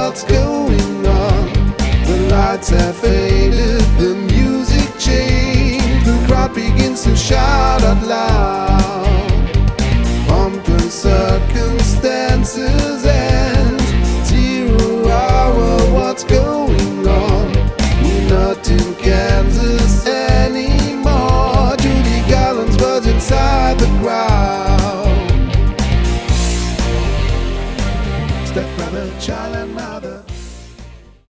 what's going on. The lights have faded, the music changed. The crowd begins to shout out loud.